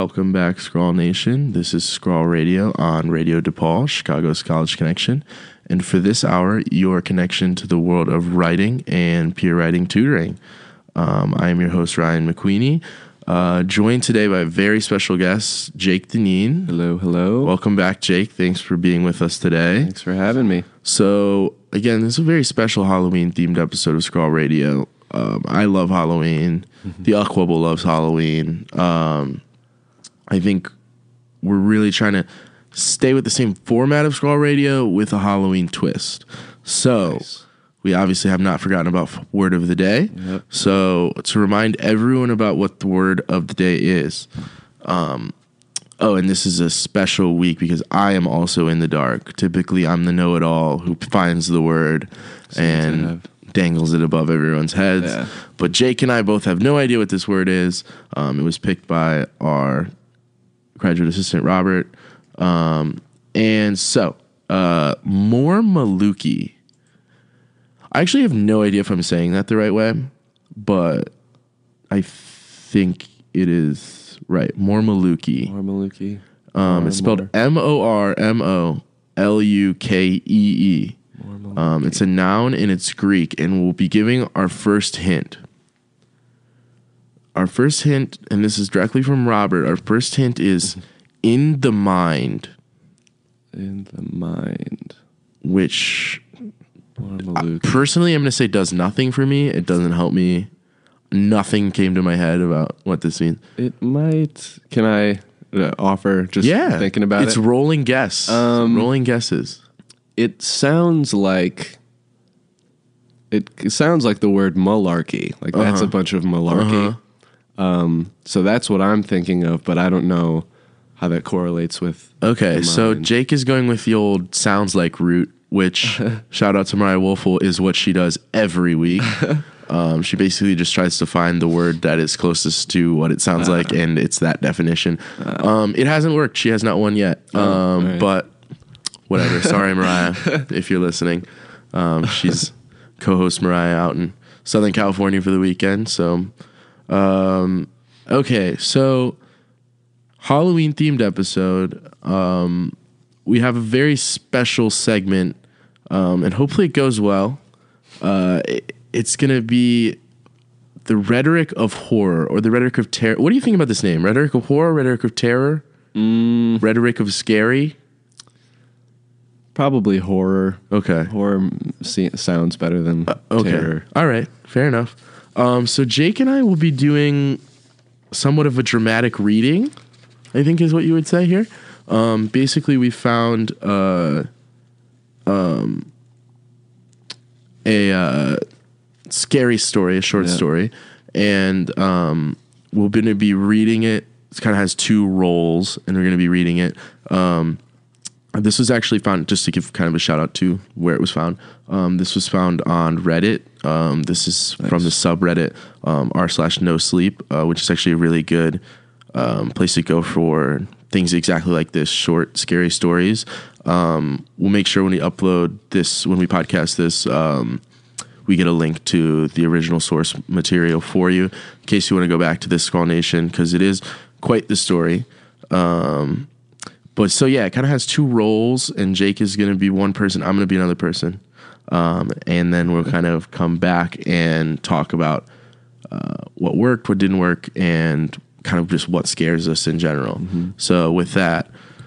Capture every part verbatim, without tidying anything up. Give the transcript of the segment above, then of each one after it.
Welcome back, Scrawl Nation. This is Scrawl Radio on Radio DePaul, Chicago's College Connection. And for this hour, your connection to the world of writing and peer writing tutoring. Um, I am your host, Ryan McQueenie, uh, joined today by a very special guest, Jake Deneen. Hello, hello. Welcome back, Jake. Thanks for being with us today. Thanks for having me. So, again, this is a very special Halloween-themed episode of Scrawl Radio. Um, I love Halloween. Mm-hmm. The Uckwobble loves Halloween. Um, I think we're really trying to stay with the same format of Scrawl Radio with a Halloween twist. So, nice. We obviously have not forgotten about Word of the Day. Yep. So, to remind everyone about what the Word of the Day is. Um, oh, and this is a special week because I am also in the dark. Typically, I'm the know-it-all who finds the word Seems and dangles it above everyone's heads. Yeah. But Jake and I both have no idea what this word is. Um, it was picked by our graduate assistant, Robert. Um, and so, uh, more Maluki. I actually have no idea if I'm saying that the right way, but I think it is right. More Maluki. More Maluki. Um, it's spelled M O R M O L U K E E. Um, it's a noun and it's Greek, and we'll be giving our first hint. Our first hint, and this is directly from Robert, our first hint is in the mind. In the mind. Which, uh, personally, I'm going to say does nothing for me. It doesn't help me. Nothing came to my head about what this means. It might. Can I uh, offer just yeah, thinking about it's it? It's rolling guess. Um, rolling guesses. It sounds like it sounds like the word malarkey. Like uh-huh. that's a bunch of malarkey. Uh-huh. Um, so that's what I'm thinking of, but I don't know how that correlates with. Okay, so Jake is going with the old sounds like root, which shout out to Mariah Woelfel is what she does every week. Um, she basically just tries to find the word that is closest to what it sounds uh, like, and it's that definition. Uh, um, it hasn't worked. She has not won yet. Um, oh, right. But whatever. Sorry, Mariah, if you're listening. Um, she's co-host Mariah out in Southern California for the weekend. So, um, okay. So, Halloween-themed episode. Um, we have a very special segment, um, and hopefully it goes well. Uh, it, it's going to be the rhetoric of horror, or the rhetoric of terror. What do you think about this name? Rhetoric of horror, rhetoric of terror, mm. rhetoric of scary? Probably horror. Okay. Horror see, sounds better than uh, okay. terror. All right. Fair enough. Um, so Jake and I will be doing somewhat of a dramatic reading, I think is what you would say here. Um, basically, we found uh, um, a uh, scary story, a short yeah. story, and um, we're going to be reading it. It kind of has two roles, and we're going to be reading it. Um This was actually found, just to give kind of a shout out to where it was found. Um, this was found on Reddit. Um, this is nice. From the subreddit um, r slash no sleep, uh, which is actually a really good um, place to go for things exactly like this, short, scary stories. Um, we'll make sure when we upload this, when we podcast this, um, we get a link to the original source material for you in case you want to go back to this Scrawl Nation, because it is quite the story. Um, But so, yeah, it kind of has two roles, and Jake is going to be one person. I'm going to be another person. Um, and then we'll kind of come back and talk about uh, what worked, what didn't work, and kind of just what scares us in general. Mm-hmm. So with that,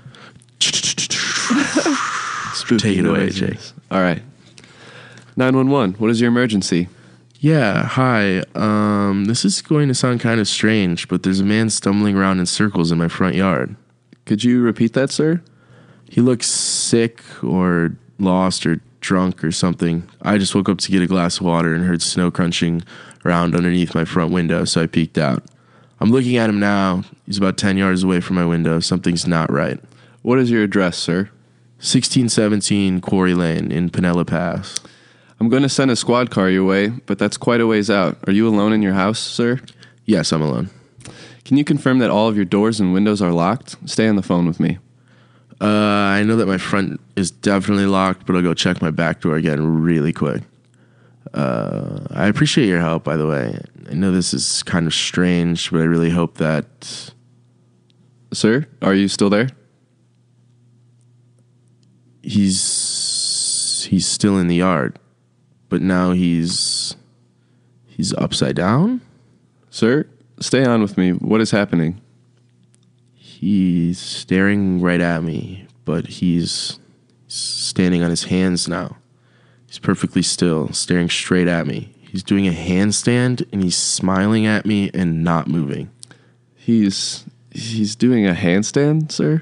take it away, Jake. All right. nine one one, what is your emergency? Yeah, hi. Um, this is going to sound kind of strange, but there's a man stumbling around in circles in my front yard. Could you repeat that, sir? He looks sick or lost or drunk or something. I just woke up to get a glass of water and heard snow crunching around underneath my front window, so I peeked out. I'm looking at him now. He's about ten yards away from my window. Something's not right. What is your address, sir? sixteen seventeen Quarry Lane in Pinella Pass. I'm going to send a squad car your way, but that's quite a ways out. Are you alone in your house, sir? Yes, I'm alone. Can you confirm that all of your doors and windows are locked? Stay on the phone with me. Uh, I know that my front is definitely locked, but I'll go check my back door again really quick. Uh, I appreciate your help, by the way. I know this is kind of strange, but I really hope that Sir, are you still there? He's he's still in the yard, but now he's he's upside down. Sir, stay on with me. What is happening? He's staring right at me, but he's standing on his hands now. He's perfectly still, staring straight at me. He's doing a handstand, and he's smiling at me and not moving. He's he's doing a handstand, sir?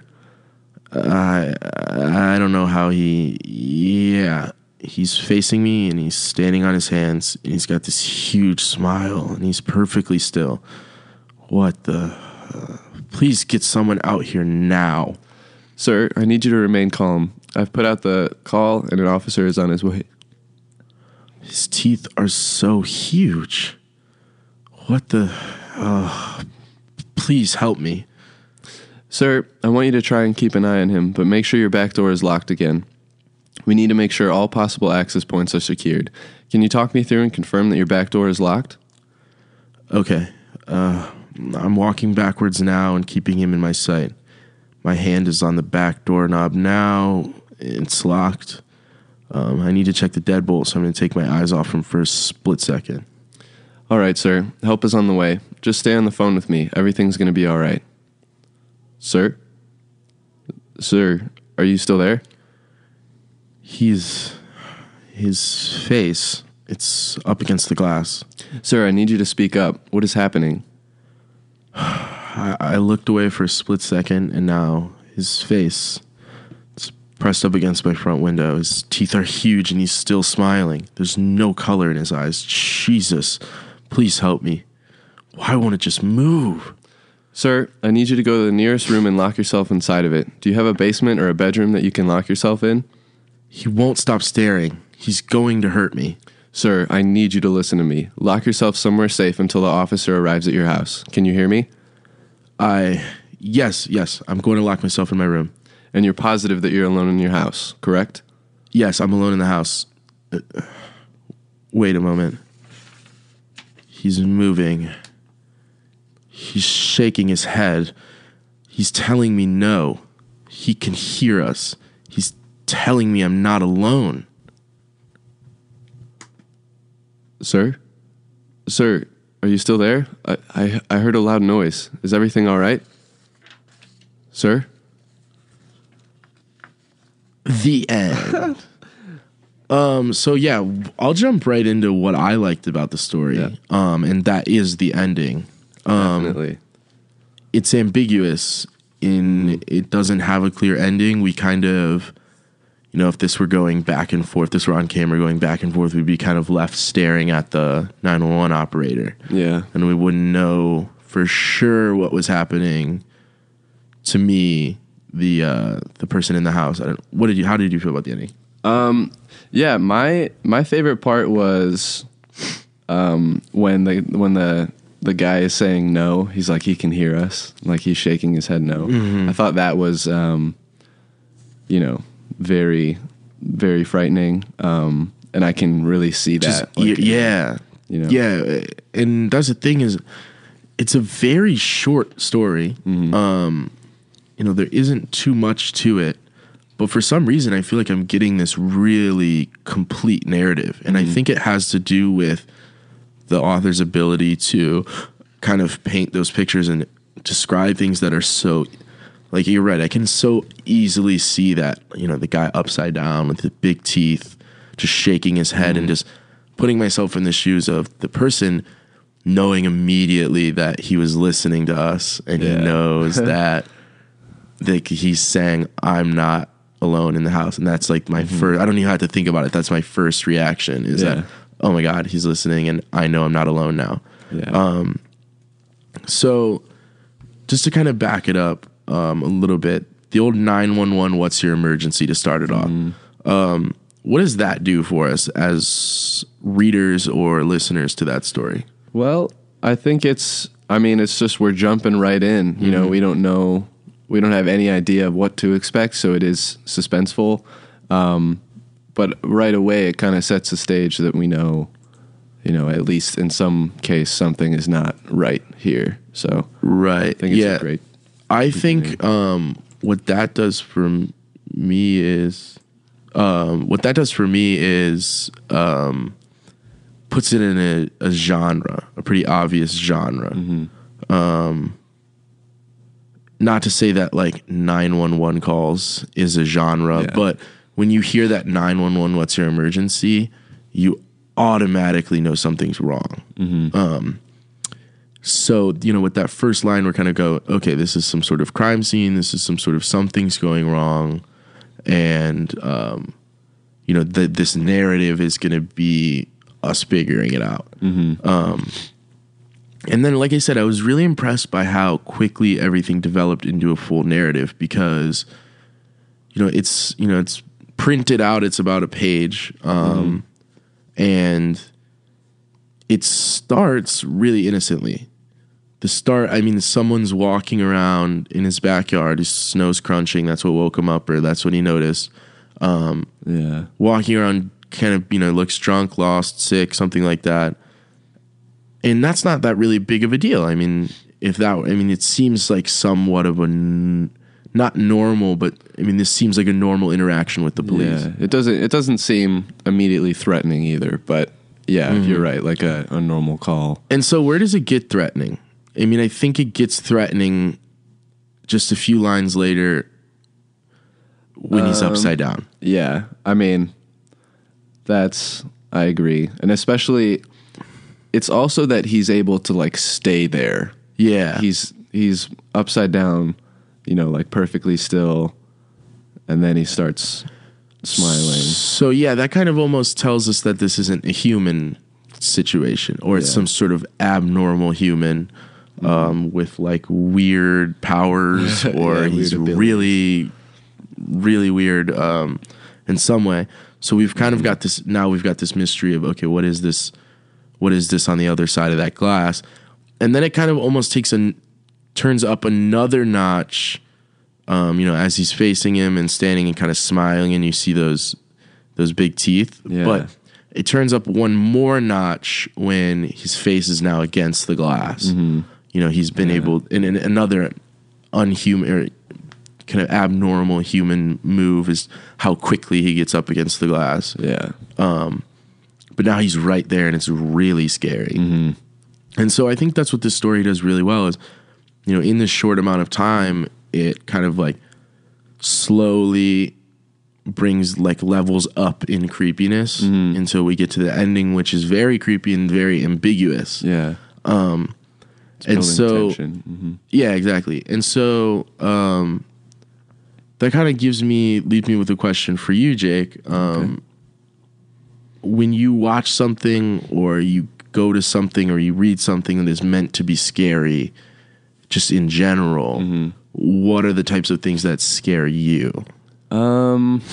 I I don't know how he... Yeah, he's facing me, and he's standing on his hands, and he's got this huge smile, and he's perfectly still. What the... Uh, please get someone out here now. Sir, I need you to remain calm. I've put out the call, and an officer is on his way. His teeth are so huge. What the... Uh, please help me. Sir, I want you to try and keep an eye on him, but make sure your back door is locked again. We need to make sure all possible access points are secured. Can you talk me through and confirm that your back door is locked? Okay. Uh, I'm walking backwards now and keeping him in my sight. My hand is on the back doorknob now. It's locked. Um, I need to check the deadbolt, so I'm going to take my eyes off him for a split second. All right, sir. Help is on the way. Just stay on the phone with me. Everything's going to be all right. Sir? Sir, are you still there? He's... His face, it's up against the glass. Sir, I need you to speak up. What is happening? I, I looked away for a split second, and now his face... pressed up against my front window. His teeth are huge and he's still smiling. There's no color in his eyes. Jesus, please help me. Why won't it just move? Sir, I need you to go to the nearest room and lock yourself inside of it. Do you have a basement or a bedroom that you can lock yourself in? He won't stop staring. He's going to hurt me. Sir, I need you to listen to me. Lock yourself somewhere safe until the officer arrives at your house. Can you hear me? I... Yes, yes. I'm going to lock myself in my room. And you're positive that you're alone in your house, correct? Yes, I'm alone in the house. Uh, wait a moment. He's moving. He's shaking his head. He's telling me no. He can hear us. He's telling me I'm not alone. Sir? Sir, are you still there? I, I, I heard a loud noise. Is everything all right? Sir? The end. um. So yeah, I'll jump right into what I liked about the story. Yeah. Um. And that is the ending. Um, Definitely. It's ambiguous. In it doesn't have a clear ending. We kind of, you know, if this were going back and forth, this were on camera going back and forth, we'd be kind of left staring at the nine one one operator. Yeah. And we wouldn't know for sure what was happening to me. The uh, the person in the house. I don't. What did you? How did you feel about the ending? Um. Yeah. My my favorite part was, um, when the when the the guy is saying no. He's like he can hear us. Like he's shaking his head no. Mm-hmm. I thought that was, um, you know, very very frightening. Um, and I can really see that. Just, like, yeah. You know. Yeah. And that's the thing is, it's a very short story. Mm-hmm. Um. You know, there isn't too much to it, but for some reason, I feel like I'm getting this really complete narrative. And mm-hmm. I think it has to do with the author's ability to kind of paint those pictures and describe things that are so, like you're right, I can so easily see that, you know, the guy upside down with the big teeth, just shaking his head mm-hmm. and just putting myself in the shoes of the person knowing immediately that he was listening to us and yeah. he knows that. Like he's saying, I'm not alone in the house. And that's like my mm-hmm. first, I don't even have to think about it. That's my first reaction is yeah. that, oh my God, he's listening and I know I'm not alone now. Yeah. Um, so just to kind of back it up um, a little bit, the old nine one one, what's your emergency to start it mm-hmm. off? Um, what does that do for us as readers or listeners to that story? Well, I think it's, I mean, it's just we're jumping right in. You mm-hmm. know, we don't know. We don't have any idea of what to expect, so it is suspenseful. Um, but right away, it kind of sets the stage that we know, you know, at least in some case, something is not right here. So right, I think it's yeah. great. I think um, what that does for m- me is um, what that does for me is um, puts it in a, a genre, a pretty obvious genre. Mm-hmm. Um, not to say that like nine one one calls is a genre, Yeah. but when you hear that nine one one, what's your emergency, you automatically know something's wrong. Mm-hmm. Um, so, you know, with that first line, we're kind of go, okay, this is some sort of crime scene. This is some sort of something's going wrong. And, um, you know, the, this narrative is going to be us figuring it out. Mm-hmm. Um, and then, like I said, I was really impressed by how quickly everything developed into a full narrative because, you know, it's, you know, it's printed out. It's about a page. Um, mm-hmm. And it starts really innocently. The start, I mean, someone's walking around in his backyard. His snow's crunching. That's what woke him up, or that's what he noticed. Um, yeah. Walking around, kind of, you know, looks drunk, lost, sick, something like that. And that's not that really big of a deal. I mean, if that, I mean, it seems like somewhat of a, n- not normal, but I mean, this seems like a normal interaction with the police. Yeah. It doesn't, it doesn't seem immediately threatening either, but yeah, mm-hmm. you're right. Like a, a normal call. And so where does it get threatening? I mean, I think it gets threatening just a few lines later when um, he's upside down. Yeah. I mean, that's, I agree. And especially, it's also that he's able to like stay there. Yeah. He's, he's upside down, you know, like perfectly still. And then he starts smiling. So yeah, that kind of almost tells us that this isn't a human situation, or it's yeah. some sort of abnormal human um, mm-hmm. with like weird powers, or yeah, he's weird really, really weird um, in some way. So we've kind mm-hmm. of got this, now we've got this mystery of, okay, what is this? What is this on the other side of that glass? And then it kind of almost takes a, turns up another notch, um, you know, as he's facing him and standing and kind of smiling, and you see those, those big teeth, yeah. but it turns up one more notch when his face is now against the glass. Mm-hmm. You know, he's been yeah. able, in, in another unhuman, or kind of abnormal human move is how quickly he gets up against the glass. Yeah. Um, but now he's right there, and it's really scary. Mm-hmm. And so I think that's what this story does really well is, you know, in this short amount of time, it kind of like slowly brings like levels up in creepiness mm-hmm. until we get to the ending, which is very creepy and very ambiguous. Yeah. Um, and so, mm-hmm. yeah, exactly. And so, um, that kind of gives me, leaves me with a question for you, Jake. Um, okay. When you watch something, or you go to something, or you read something that is meant to be scary, just in general, mm-hmm. what are the types of things that scare you? Um,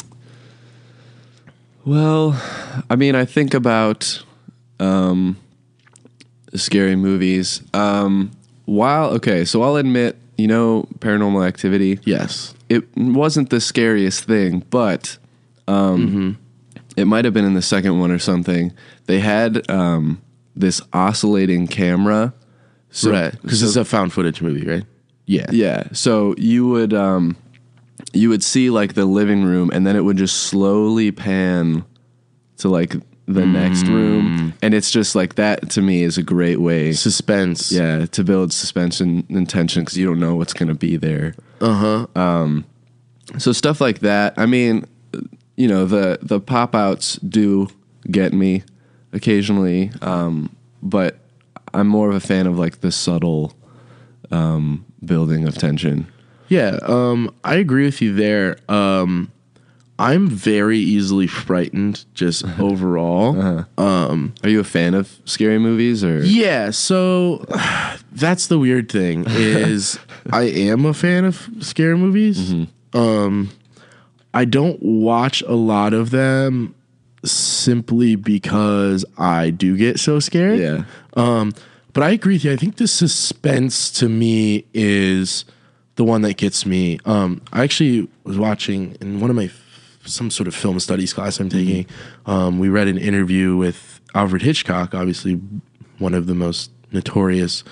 well, I mean, I think about, um, scary movies. Um, while, okay, so I'll admit, you know, Paranormal Activity. Yes. It wasn't the scariest thing, but, um, mm-hmm. it might have been in the second one or something. They had, um, this oscillating camera. So, right. Because so, it's a found footage movie, right? Yeah. Yeah. So you would, um, you would see like the living room, and then it would just slowly pan to like the mm. next room. And it's just like, that to me is a great way. Suspense. Yeah. To build suspense and, and tension, because you don't know what's going to be there. Uh-huh. Um, so stuff like that. I mean, you know, the, the pop outs do get me occasionally. Um, but I'm more of a fan of like the subtle, um, building of tension. Yeah, um, I agree with you there. Um, I'm very easily frightened, just overall. Uh-huh. Um, Are you a fan of scary movies, or? Yeah, so that's the weird thing is I am a fan of scary movies. Mm-hmm. Um, I don't watch a lot of them simply because I do get so scared. Yeah. Um, but I agree with you. I think the suspense to me is the one that gets me. Um, I actually was watching in one of my some sort of film studies class I'm taking. Um, we read an interview with Alfred Hitchcock, obviously one of the most notorious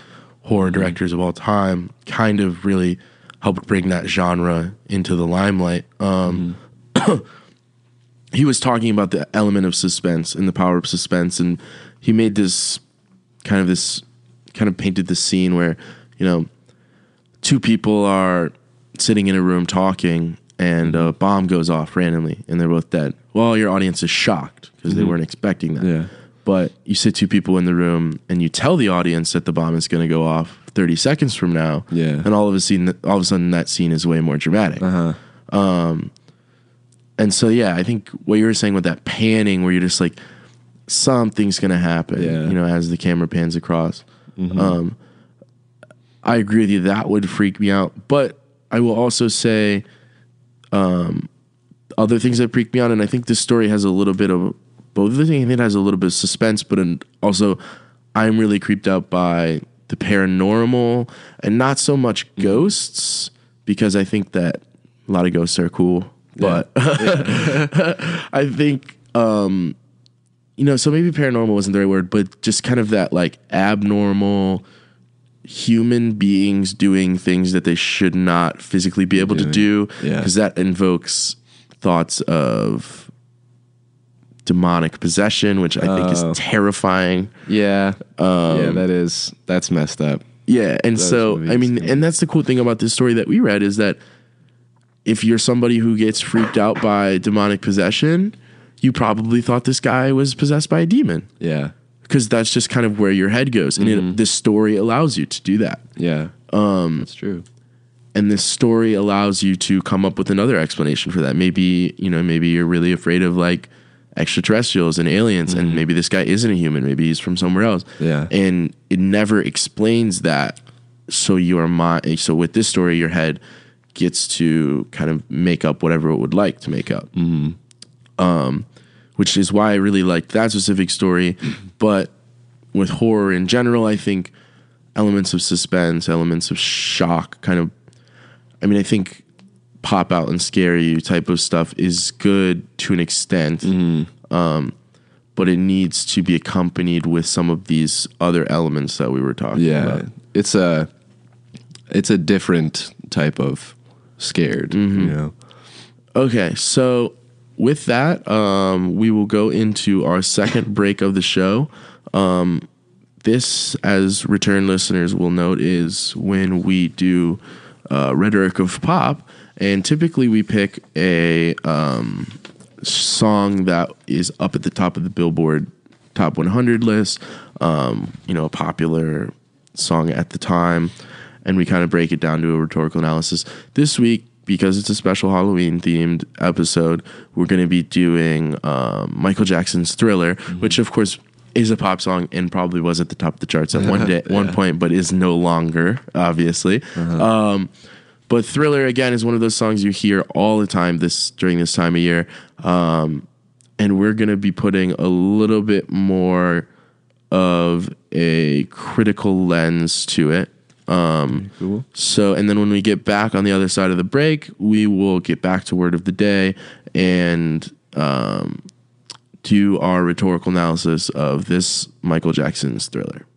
horror directors of all time, kind of really helped bring that genre into the limelight. Um, mm-hmm. He was talking about the element of suspense and the power of suspense, and he made this kind of this kind of painted this scene where, you know, two people are sitting in a room talking, and a bomb goes off randomly, and they're both dead. Well, your audience is shocked because mm-hmm. they weren't expecting that. Yeah. But you sit two people in the room, and you tell the audience that the bomb is going to go off thirty seconds from now, yeah. and all of a scene, all of a sudden, that scene is way more dramatic. Uh-huh. Um, and so, yeah, I think what you were saying with that panning, where you're just like, something's going to happen, yeah. you know, as the camera pans across. Mm-hmm. Um, I agree with you. That would freak me out. But I will also say um, other things that freak me out, and I think this story has a little bit of both of the things. I think it has a little bit of suspense, but in, also I'm really creeped out by the paranormal and not so much ghosts, because I think that a lot of ghosts are cool. But yeah. I think, um, you know, so maybe paranormal wasn't the right word, but just kind of that like abnormal human beings doing things that they should not physically be able doing. to do, because yeah. that invokes thoughts of demonic possession, which I uh, think is terrifying. Yeah. Um, yeah, that is, that's messed up. Yeah. And that's so, I mean, and that's the cool thing about this story that we read is that if you're somebody who gets freaked out by demonic possession, you probably thought this guy was possessed by a demon. Yeah. Because that's just kind of where your head goes. And mm-hmm. it, this story allows you to do that. Yeah. Um, that's true. And this story allows you to come up with another explanation for that. Maybe, you know, maybe you're really afraid of like extraterrestrials and aliens, mm-hmm. and maybe this guy isn't a human. Maybe he's from somewhere else. Yeah. And it never explains that. So your mind, so with this story, your head gets to kind of make up whatever it would like to make up. Mm-hmm. Um, which is why I really liked that specific story. But with horror in general, I think elements of suspense, elements of shock, kind of, I mean, I think pop out and scare you type of stuff is good to an extent. Mm-hmm. Um, but it needs to be accompanied with some of these other elements that we were talking yeah, about. It's a, it's a different type of scared, mm-hmm. you know? Okay, so with that, um, we will go into our second break of the show. Um, this, as return listeners will note, is when we do uh, Rhetoric of Pop, and typically we pick a um, song that is up at the top of the Billboard Top one hundred list, um, you know, a popular song at the time, and we kind of break it down to a rhetorical analysis. This week, because it's a special Halloween themed episode, we're going to be doing um, Michael Jackson's Thriller, mm-hmm. which of course is a pop song and probably was at the top of the charts at one day, yeah. one point, but is no longer, obviously. Uh-huh. Um, but Thriller, again, is one of those songs you hear all the time this during this time of year. Um, and we're going to be putting a little bit more of a critical lens to it. Um, cool. So, and then when we get back on the other side of the break, we will get back to word of the day and um, do our rhetorical analysis of this Michael Jackson's Thriller.